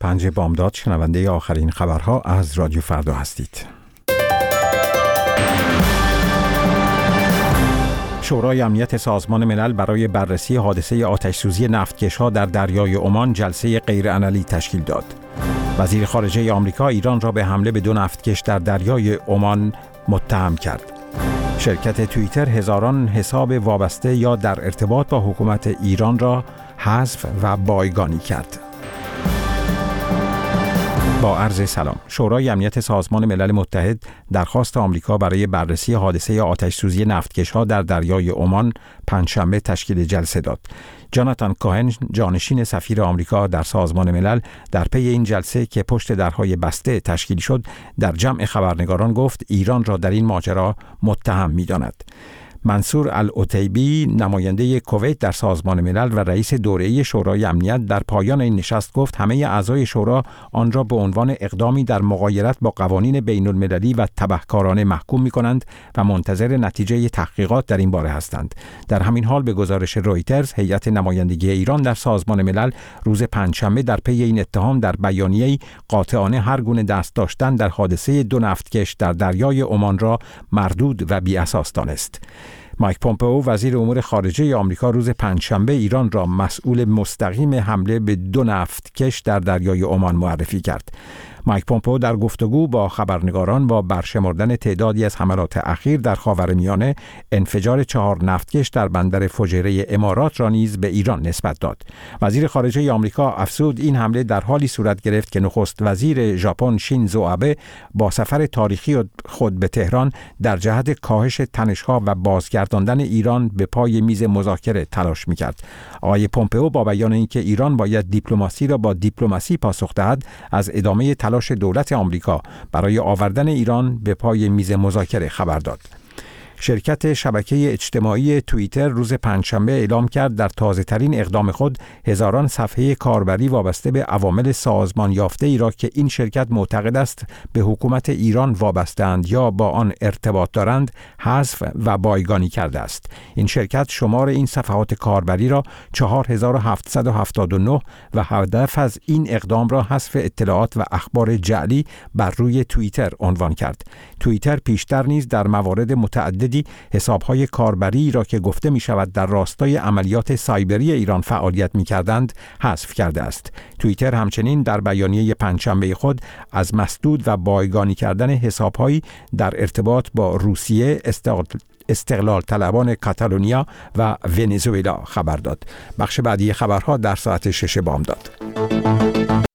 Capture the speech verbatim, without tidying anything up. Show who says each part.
Speaker 1: پنج بامداد شنونده آخرین خبرها از رادیو فردا هستید. شورای امنیت سازمان ملل برای بررسی حادثه آتش‌سوزی نفتکش‌ها در دریای عمان جلسه غیرعملی تشکیل داد. وزیر خارجه آمریکا ایران را به حمله به دو نفتکش در دریای عمان متهم کرد. شرکت توییتر هزاران حساب وابسته یا در ارتباط با حکومت ایران را حذف و بایگانی کرد. با عرض سلام. شورای امنیت سازمان ملل متحد درخواست آمریکا برای بررسی حادثه آتش‌سوزی نفتکش‌ها در دریای عمان پنجشنبه تشکیل جلسه داد. جاناتان کوهن، جانشین سفیر آمریکا در سازمان ملل، در پی این جلسه که پشت درهای بسته تشکیل شد، در جمع خبرنگاران گفت ایران را در این ماجرا متهم می‌داند. منصور العتیبی، نماینده کویت در سازمان ملل و رئیس دوره‌ای شورای امنیت، در پایان این نشست گفت همه اعضای شورا آن را به عنوان اقدامی در مغایرت با قوانین بین المللی و تبهکارانه محکوم می‌کنند و منتظر نتیجه تحقیقات در این باره هستند. در همین حال به گزارش رویترز، هیئت نمایندگی ایران در سازمان ملل روز پنجشنبه در پی این اتهام در بیانیه‌ای قاطعانه هر گونه دست داشتن در حادثه دو نفتکش در دریای عمان را مردود و بی‌اساس دانست. مایک پومپئو، وزیر امور خارجه آمریکا، روز پنجشنبه ایران را مسئول مستقیم حمله به دو نفتکش در دریای عمان معرفی کرد. مایک پومپئو در گفتگو با خبرنگاران با برشمردن تعدادی از حملات اخیر در خاورمیانه، انفجار چهار نفتکش در بندر فجیره امارات را نیز به ایران نسبت داد. وزیر خارجه آمریکا افزود این حمله در حالی صورت گرفت که نخست وزیر ژاپن شینزو آبه با سفر تاریخی خود به تهران در جهت کاهش تنش‌ها و بازگرداندن ایران به پای میز مذاکره تلاش می‌کرد. آقای پومپئو با بیان اینکه ایران باید دیپلماسی را با دیپلماسی پاسخ دهد، از ادامه تلاش دولت آمریکا برای آوردن ایران به پای میز مذاکره خبر داد. شرکت شبکه اجتماعی توییتر روز پنجشنبه اعلام کرد در تازه‌ترین اقدام خود هزاران صفحه کاربری وابسته به عوامل سازمان یافته ای را که این شرکت معتقد است به حکومت ایران وابسته‌اند یا با آن ارتباط دارند حذف و بایگانی کرده است. این شرکت شمار این صفحات کاربری را چهار هزار و هفتصد و هفتاد و نه و هدف از این اقدام را حذف اطلاعات و اخبار جعلی بر روی توییتر عنوان کرد. توییتر پیشتر نیز در موارد متعدد حساب‌های کاربری را که گفته می‌شود در راستای عملیات سایبری ایران فعالیت می‌کردند حذف کرده است. توییتر همچنین در بیانیه پنجشنبه خود از مسدود و بایگانی کردن حساب‌هایی در ارتباط با روسیه، استقلال استقلال طلبان کاتالونیا و ونزوئلا خبر داد. بخش بعدی خبرها در ساعت شش بامداد.